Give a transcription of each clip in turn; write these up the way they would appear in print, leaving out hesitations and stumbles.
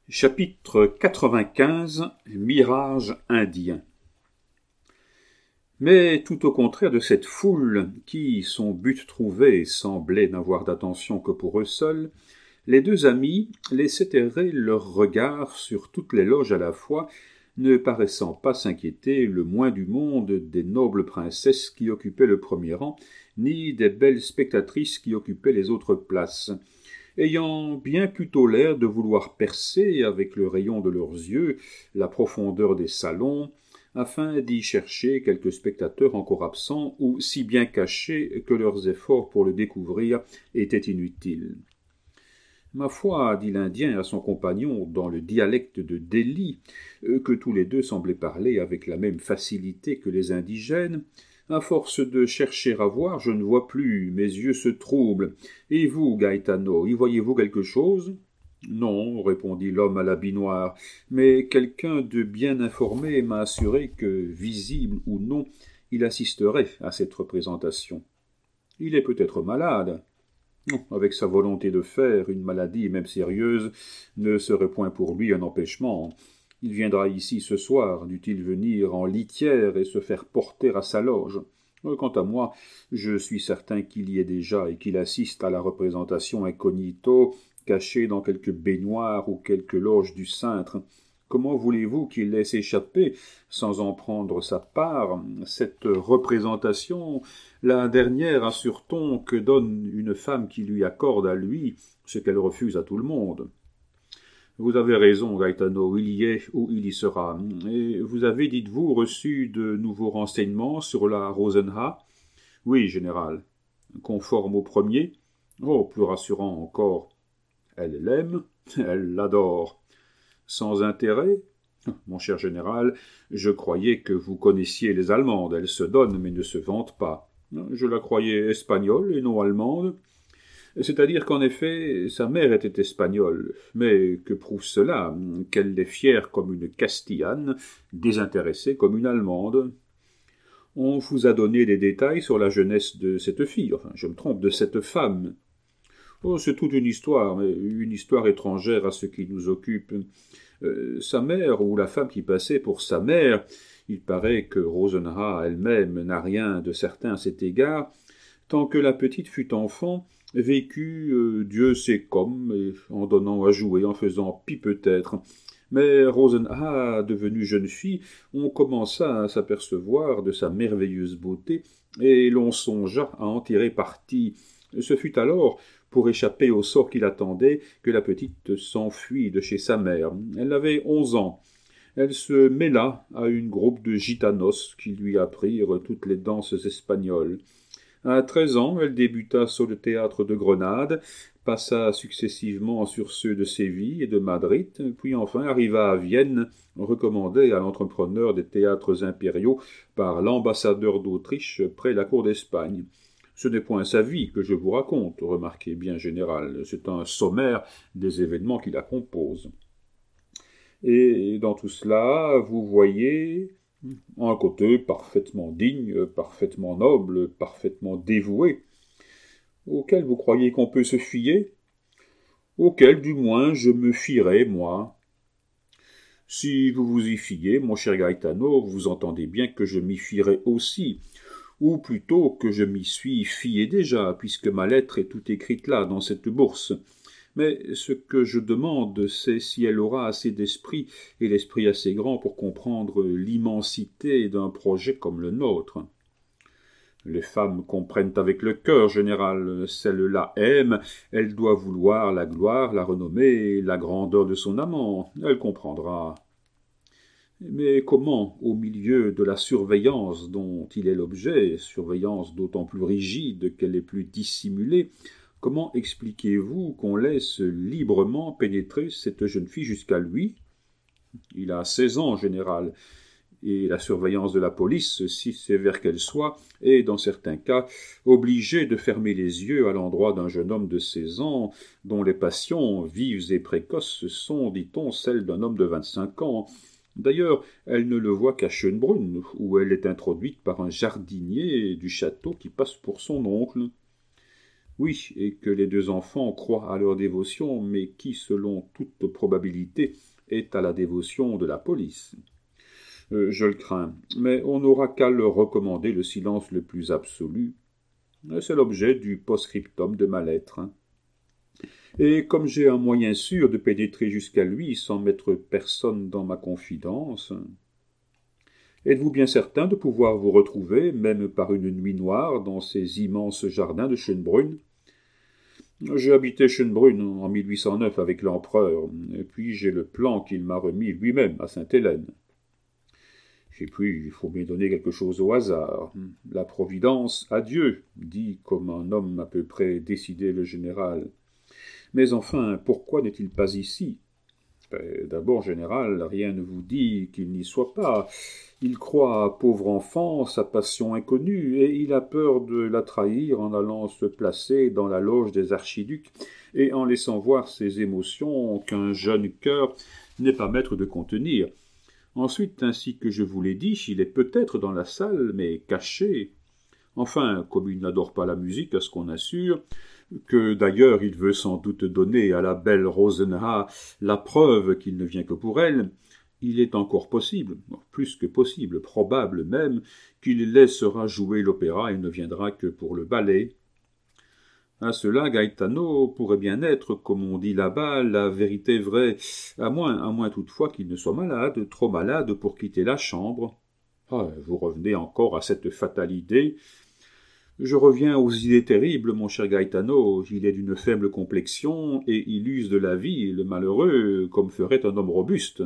Chapitre 95 Mirage indien. Mais tout au contraire de cette foule qui, son but trouvé, semblait n'avoir d'attention que pour eux seuls, les deux amis laissaient errer leurs regards sur toutes les loges à la fois, ne paraissant pas s'inquiéter le moins du monde des nobles princesses qui occupaient le premier rang, ni des belles spectatrices qui occupaient les autres places, ayant bien plutôt l'air de vouloir percer, avec le rayon de leurs yeux, la profondeur des salons, afin d'y chercher quelques spectateurs encore absents ou si bien cachés que leurs efforts pour le découvrir étaient inutiles. « Ma foi, dit l'Indien à son compagnon dans le dialecte de Delhi, que tous les deux semblaient parler avec la même facilité que les indigènes, à force de chercher à voir, je ne vois plus, mes yeux se troublent. Et vous, Gaetano, y voyez-vous quelque chose ? Non, répondit l'homme à l'habit noir, mais quelqu'un de bien informé m'a assuré que, visible ou non, il assisterait à cette représentation. Il est peut-être malade. Non, avec sa volonté de faire, une maladie, même sérieuse, ne serait point pour lui un empêchement. Il viendra ici ce soir, dût-il venir en litière et se faire porter à sa loge. Quant à moi, je suis certain qu'il y est déjà et qu'il assiste à la représentation incognito, caché dans quelque baignoire ou quelque loge du cintre. Comment voulez-vous qu'il laisse échapper, sans en prendre sa part, cette représentation, la dernière assure-t-on que donne une femme qui lui accorde à lui ce qu'elle refuse à tout le monde ? Vous avez raison, Gaetano, il y est ou il y sera. Et vous avez, dites-vous, reçu de nouveaux renseignements sur la Rosenha ? Oui, général. Conforme au premier ? Oh, plus rassurant encore. Elle l'aime, elle l'adore. Sans intérêt ? Mon cher général, je croyais que vous connaissiez les Allemandes. Elles se donnent mais ne se vantent pas. Je la croyais espagnole et non allemande. C'est-à-dire qu'en effet, sa mère était espagnole, mais que prouve cela ? Qu'elle est fière comme une Castillane, désintéressée comme une Allemande. On vous a donné des détails sur la jeunesse de cette fille, enfin, je me trompe, de cette femme. Oh, c'est toute une histoire, mais une histoire étrangère à ce qui nous occupe. Sa mère, ou la femme qui passait pour sa mère, il paraît que Rosenha elle-même n'a rien de certain à cet égard, tant que la petite fut enfant, vécut Dieu sait comme, en donnant à jouer, en faisant pis peut-être. Mais Rosenha, devenue jeune fille, on commença à s'apercevoir de sa merveilleuse beauté, et l'on songea à en tirer parti. Ce fut alors, pour échapper au sort qui l'attendait, que la petite s'enfuit de chez sa mère. Elle avait 11 ans. Elle se mêla à une groupe de gitanos qui lui apprirent toutes les danses espagnoles. À 13 ans, elle débuta sur le théâtre de Grenade, passa successivement sur ceux de Séville et de Madrid, puis enfin arriva à Vienne, recommandée à l'entrepreneur des théâtres impériaux par l'ambassadeur d'Autriche près la cour d'Espagne. Ce n'est point sa vie que je vous raconte, remarquez bien, général, c'est un sommaire des événements qui la composent. Et dans tout cela, vous voyez un côté parfaitement digne, parfaitement noble, parfaitement dévoué, auquel vous croyez qu'on peut se fier, auquel du moins je me fierai, moi. Si vous vous y fiez, mon cher Gaetano, vous entendez bien que je m'y fierai aussi, ou plutôt que je m'y suis fié déjà, puisque ma lettre est toute écrite là, dans cette bourse. Mais ce que je demande, c'est si elle aura assez d'esprit, et l'esprit assez grand pour comprendre l'immensité d'un projet comme le nôtre. Les femmes comprennent avec le cœur, général. Celle-là aime, elle doit vouloir la gloire, la renommée, la grandeur de son amant. Elle comprendra. Mais comment, au milieu de la surveillance dont il est l'objet, surveillance d'autant plus rigide qu'elle est plus dissimulée, comment expliquez-vous qu'on laisse librement pénétrer cette jeune fille jusqu'à lui ? Il a 16 ans, général, et la surveillance de la police, si sévère qu'elle soit, est, dans certains cas, obligée de fermer les yeux à l'endroit d'un jeune homme de 16 ans, dont les passions, vives et précoces, sont, dit-on, celles d'un homme de 25 ans. D'ailleurs, elle ne le voit qu'à Schönbrunn, où elle est introduite par un jardinier du château qui passe pour son oncle. Oui, et que les deux enfants croient à leur dévotion, mais qui, selon toute probabilité, est à la dévotion de la police. Je le crains, mais on n'aura qu'à leur recommander le silence le plus absolu. C'est l'objet du post-scriptum de ma lettre. Et comme j'ai un moyen sûr de pénétrer jusqu'à lui sans mettre personne dans ma confidence, êtes-vous bien certain de pouvoir vous retrouver, même par une nuit noire, dans ces immenses jardins de Schönbrunn? J'ai habité Schönbrunn en 1809 avec l'empereur, et puis j'ai le plan qu'il m'a remis lui-même à Sainte-Hélène. Et puis, il faut bien donner quelque chose au hasard. La providence à Dieu, dit comme un homme à peu près décidé le général. Mais enfin, pourquoi n'est-il pas ici? D'abord, général, rien ne vous dit qu'il n'y soit pas. Il croit, pauvre enfant, sa passion inconnue, et il a peur de la trahir en allant se placer dans la loge des archiducs et en laissant voir ses émotions qu'un jeune cœur n'est pas maître de contenir. Ensuite, ainsi que je vous l'ai dit, il est peut-être dans la salle, mais caché. Enfin, comme il n'adore pas la musique, à ce qu'on assure, que d'ailleurs il veut sans doute donner à la belle Rosenha la preuve qu'il ne vient que pour elle, il est encore possible, plus que possible, probable même, qu'il laissera jouer l'opéra et ne viendra que pour le ballet. À cela, Gaetano pourrait bien être, comme on dit là-bas, la vérité vraie, à moins toutefois qu'il ne soit malade, trop malade pour quitter la chambre. Vous revenez encore à cette fatale idée. Je reviens aux idées terribles, mon cher Gaetano. Il est d'une faible complexion, et il use de la vie, le malheureux, comme ferait un homme robuste.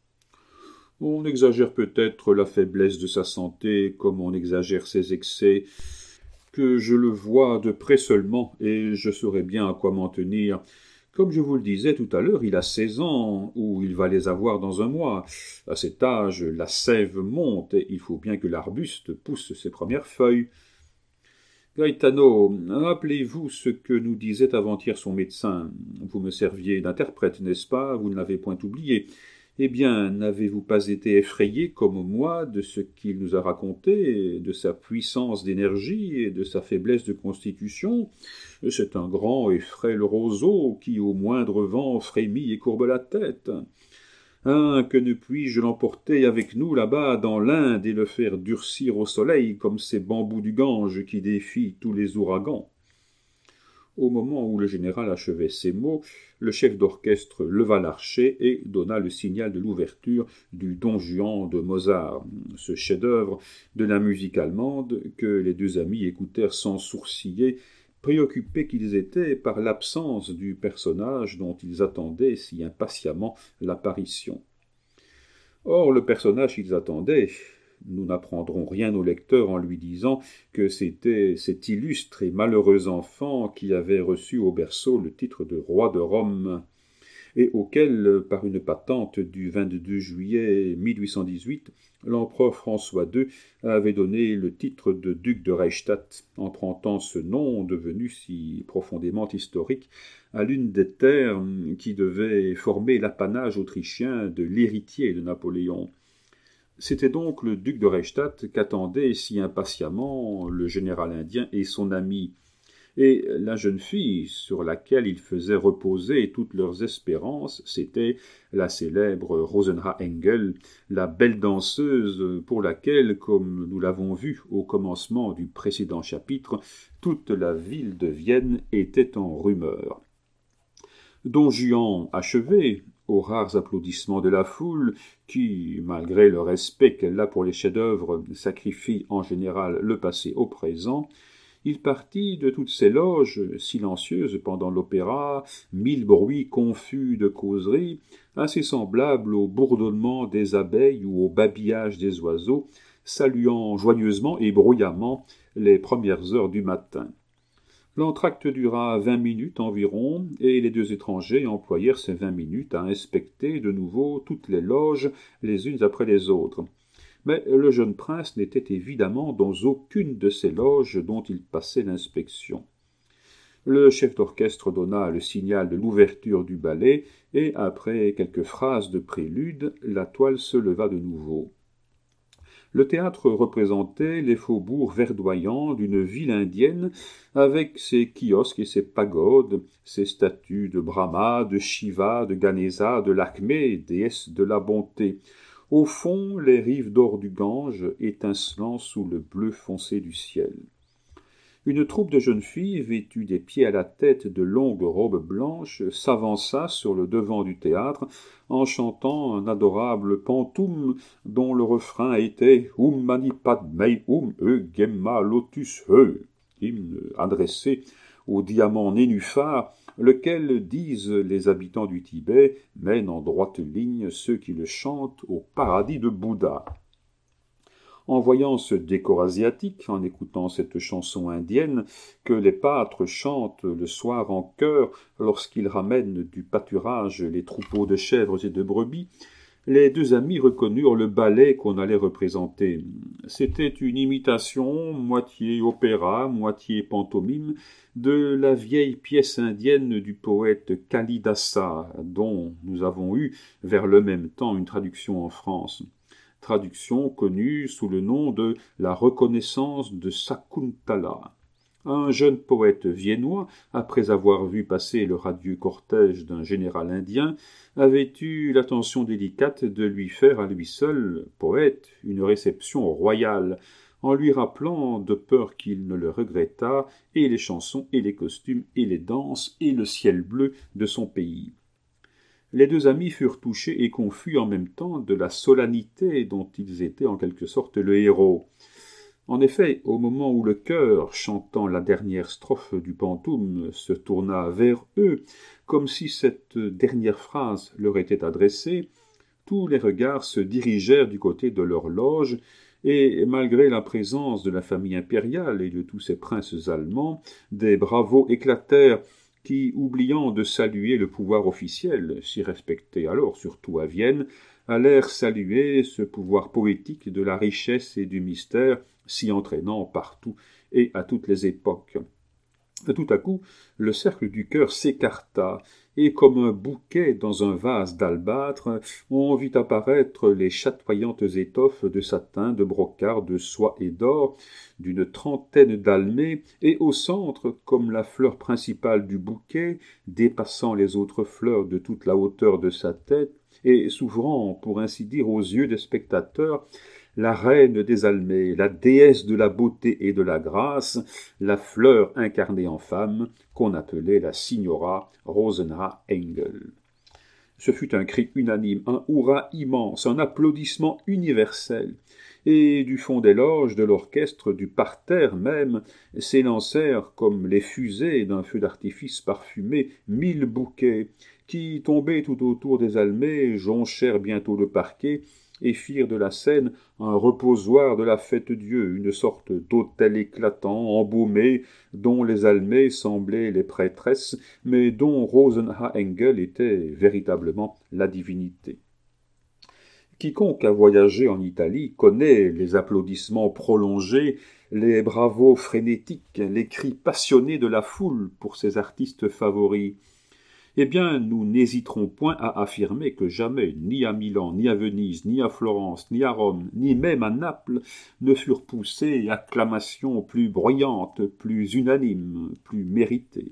On exagère peut-être la faiblesse de sa santé, comme on exagère ses excès, que je le vois de près seulement, et je saurai bien à quoi m'en tenir. Comme je vous le disais tout à l'heure, il a 16 ans, ou il va les avoir dans un mois. À cet âge, la sève monte, et il faut bien que l'arbuste pousse ses premières feuilles. Gaetano, rappelez-vous ce que nous disait avant-hier son médecin. Vous me serviez d'interprète, n'est-ce pas? Vous ne l'avez point oublié. Eh bien, n'avez-vous pas été effrayé, comme moi, de ce qu'il nous a raconté, de sa puissance d'énergie et de sa faiblesse de constitution? C'est un grand et frêle roseau qui, au moindre vent, frémit et courbe la tête. Que ne puis-je l'emporter avec nous là-bas dans l'Inde et le faire durcir au soleil comme ces bambous du Gange qui défient tous les ouragans? Au moment où le général achevait ces mots, le chef d'orchestre leva l'archet et donna le signal de l'ouverture du Don Juan de Mozart, ce chef-d'œuvre de la musique allemande que les deux amis écoutèrent sans sourciller, préoccupés qu'ils étaient par l'absence du personnage dont ils attendaient si impatiemment l'apparition. Or, le personnage qu'ils attendaient, nous n'apprendrons rien au lecteur en lui disant que c'était cet illustre et malheureux enfant qui avait reçu au berceau le titre de roi de Rome, et auquel, par une patente du 22 juillet 1818, l'empereur François II avait donné le titre de duc de Reichstadt, empruntant ce nom, devenu si profondément historique, à l'une des terres qui devaient former l'apanage autrichien de l'héritier de Napoléon. C'était donc le duc de Reichstadt qu'attendait si impatiemment le général indien et son ami, et la jeune fille sur laquelle ils faisaient reposer toutes leurs espérances, c'était la célèbre Rosenha Engel, la belle danseuse pour laquelle, comme nous l'avons vu au commencement du précédent chapitre, toute la ville de Vienne était en rumeur. Don Juan achevé, aux rares applaudissements de la foule, qui, malgré le respect qu'elle a pour les chefs-d'œuvre, sacrifie en général le passé au présent, il partit de toutes ces loges silencieuses pendant l'opéra, mille bruits confus de causeries, assez semblables au bourdonnement des abeilles ou au babillage des oiseaux, saluant joyeusement et bruyamment les premières heures du matin. L'entracte dura 20 minutes environ, et les deux étrangers employèrent ces 20 minutes à inspecter de nouveau toutes les loges les unes après les autres. Mais le jeune prince n'était évidemment dans aucune de ces loges dont il passait l'inspection. Le chef d'orchestre donna le signal de l'ouverture du ballet, et après quelques phrases de prélude, la toile se leva de nouveau. Le théâtre représentait les faubourgs verdoyants d'une ville indienne avec ses kiosques et ses pagodes, ses statues de Brahma, de Shiva, de Ganesa, de Lakshmi, déesse de la bonté. Au fond, les rives d'or du Gange étincelant sous le bleu foncé du ciel. Une troupe de jeunes filles, vêtues des pieds à la tête de longues robes blanches, s'avança sur le devant du théâtre en chantant un adorable pantoum dont le refrain était « Mani Padmei Gemma Lotus hymne adressé au diamant nénuphar, lequel, disent les habitants du Tibet, mène en droite ligne ceux qui le chantent au paradis de Bouddha. En voyant ce décor asiatique, en écoutant cette chanson indienne que les pâtres chantent le soir en chœur lorsqu'ils ramènent du pâturage les troupeaux de chèvres et de brebis, les deux amis reconnurent le ballet qu'on allait représenter. C'était une imitation, moitié opéra, moitié pantomime, de la vieille pièce indienne du poète Kalidasa, dont nous avons eu vers le même temps une traduction en France. Traduction connue sous le nom de « La reconnaissance de Sakuntala ». Un jeune poète viennois, après avoir vu passer le radieux cortège d'un général indien, avait eu l'attention délicate de lui faire à lui seul, poète, une réception royale, en lui rappelant, de peur qu'il ne le regrettât, et les chansons, et les costumes, et les danses, et le ciel bleu de son pays. Les deux amis furent touchés et confus en même temps de la solennité dont ils étaient en quelque sorte le héros. En effet, au moment où le chœur, chantant la dernière strophe du pantoum, se tourna vers eux, comme si cette dernière phrase leur était adressée, tous les regards se dirigèrent du côté de leur loge, et malgré la présence de la famille impériale et de tous ces princes allemands, des bravos éclatèrent qui, oubliant de saluer le pouvoir officiel, si respecté alors surtout à Vienne, allèrent saluer ce pouvoir poétique de la richesse et du mystère si entraînant partout et à toutes les époques. Tout à coup, le cercle du chœur s'écarta, et comme un bouquet dans un vase d'albâtre, on vit apparaître les chatoyantes étoffes de satin, de brocart, de soie et d'or, d'une trentaine d'almets, et au centre, comme la fleur principale du bouquet, dépassant les autres fleurs de toute la hauteur de sa tête, et s'ouvrant, pour ainsi dire, aux yeux des spectateurs, la reine des Almets, la déesse de la beauté et de la grâce, la fleur incarnée en femme, qu'on appelait la signora Rosenha Engel. Ce fut un cri unanime, un hurrah immense, un applaudissement universel, et du fond des loges, de l'orchestre, du parterre même, s'élancèrent, comme les fusées d'un feu d'artifice parfumé, 1000 bouquets, qui, tombés tout autour des Almets, jonchèrent bientôt le parquet, et firent de la scène un reposoir de la fête-Dieu, une sorte d'autel éclatant, embaumé, dont les Almets semblaient les prêtresses, mais dont Rosenha Engel était véritablement la divinité. Quiconque a voyagé en Italie connaît les applaudissements prolongés, les bravos frénétiques, les cris passionnés de la foule pour ses artistes favoris. Eh bien, nous n'hésiterons point à affirmer que jamais, ni à Milan, ni à Venise, ni à Florence, ni à Rome, ni même à Naples, ne furent poussées acclamations plus bruyantes, plus unanimes, plus méritées.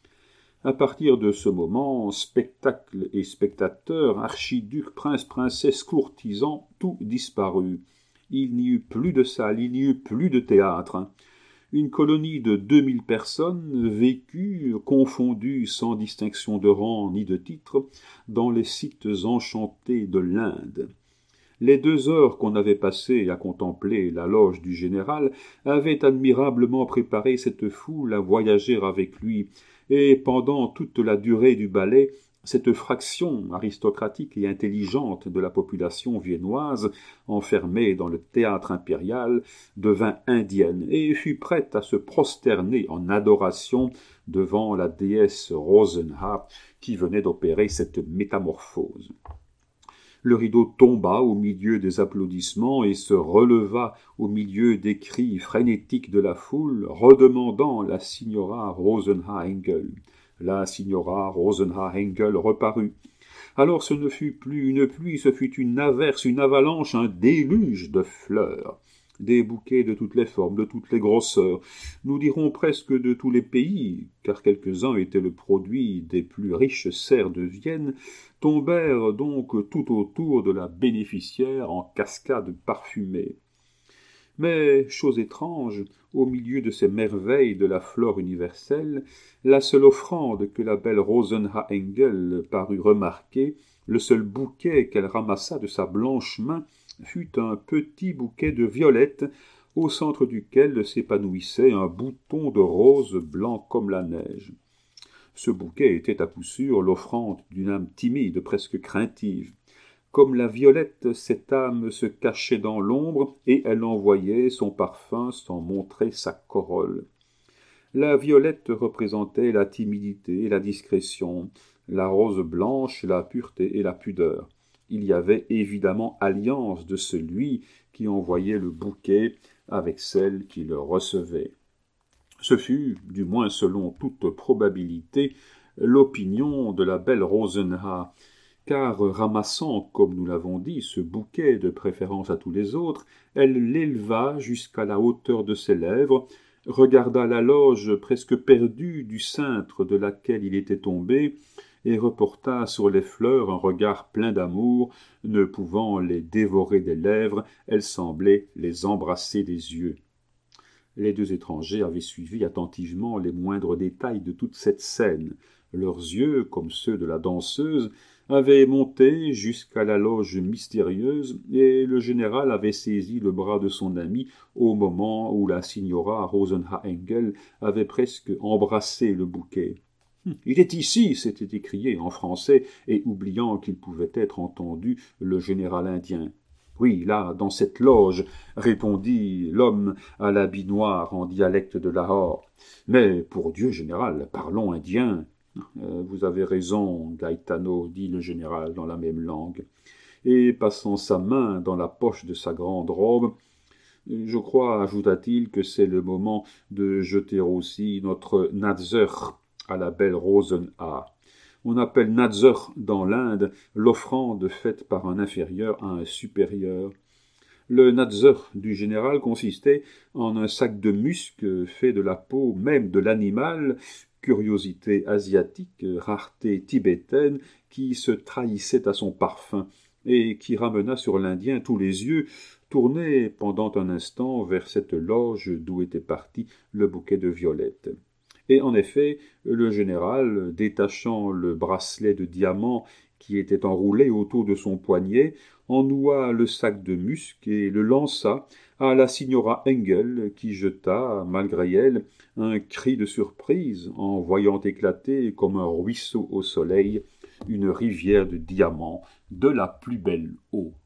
À partir de ce moment, spectacle et spectateurs, archiducs, princes, princesses, courtisans, tout disparut. Il n'y eut plus de salle, il n'y eut plus de théâtre. Une colonie de 2000 personnes vécut, confondues sans distinction de rang ni de titre, dans les sites enchantés de l'Inde. Les 2 heures qu'on avait passées à contempler la loge du général avaient admirablement préparé cette foule à voyager avec lui, et pendant toute la durée du ballet, cette fraction aristocratique et intelligente de la population viennoise, enfermée dans le théâtre impérial, devint indienne et fut prête à se prosterner en adoration devant la déesse Rosenha qui venait d'opérer cette métamorphose. Le rideau tomba au milieu des applaudissements et se releva au milieu des cris frénétiques de la foule, redemandant la signora Rosenha Engel. La signora Rosenha Engel reparut. Alors ce ne fut plus une pluie, ce fut une averse, une avalanche, un déluge de fleurs. Des bouquets de toutes les formes, de toutes les grosseurs, nous dirons presque de tous les pays, car quelques-uns étaient le produit des plus riches serres de Vienne, tombèrent donc tout autour de la bénéficiaire en cascades parfumées. Mais, chose étrange, au milieu de ces merveilles de la flore universelle, la seule offrande que la belle Rosenhaengel parut remarquer, le seul bouquet qu'elle ramassa de sa blanche main, fut un petit bouquet de violettes, au centre duquel s'épanouissait un bouton de rose blanc comme la neige. Ce bouquet était à coup sûr l'offrande d'une âme timide, presque craintive. Comme la violette, cette âme se cachait dans l'ombre, et elle envoyait son parfum sans montrer sa corolle. La violette représentait la timidité et la discrétion, la rose blanche, la pureté et la pudeur. Il y avait évidemment alliance de celui qui envoyait le bouquet avec celle qui le recevait. Ce fut, du moins selon toute probabilité, l'opinion de la belle Rosenha, car ramassant, comme nous l'avons dit, ce bouquet de préférence à tous les autres, elle l'éleva jusqu'à la hauteur de ses lèvres, regarda la loge presque perdue du cintre de laquelle il était tombé, et reporta sur les fleurs un regard plein d'amour, ne pouvant les dévorer des lèvres, elle semblait les embrasser des yeux. Les deux étrangers avaient suivi attentivement les moindres détails de toute cette scène. Leurs yeux, comme ceux de la danseuse, avaient monté jusqu'à la loge mystérieuse, et le général avait saisi le bras de son ami au moment où la signora Rosenhaengel avait presque embrassé le bouquet. « Il est ici !» s'était écrié en français, et oubliant qu'il pouvait être entendu, le général indien. « Oui, là, dans cette loge, » répondit l'homme à l'habit noir en dialecte de Lahore. « Mais, pour Dieu, général, parlons indien. »« Vous avez raison, Gaetano, » dit le général dans la même langue. Et passant sa main dans la poche de sa grande robe, « Je crois, ajouta-t-il, que c'est le moment de jeter aussi notre Nazar à la belle Rosenha. On appelle Nazar dans l'Inde l'offrande faite par un inférieur à un supérieur. Le Nazar du général consistait en un sac de musc fait de la peau même de l'animal, curiosité asiatique, rareté tibétaine, qui se trahissait à son parfum et qui ramena sur l'Indien tous les yeux tournés pendant un instant vers cette loge d'où était parti le bouquet de violettes. Et en effet, le général, détachant le bracelet de diamants qui était enroulé autour de son poignet, en noua le sac de musc et le lança à la signora Engel, qui jeta, malgré elle, un cri de surprise en voyant éclater, comme un ruisseau au soleil, une rivière de diamants de la plus belle eau.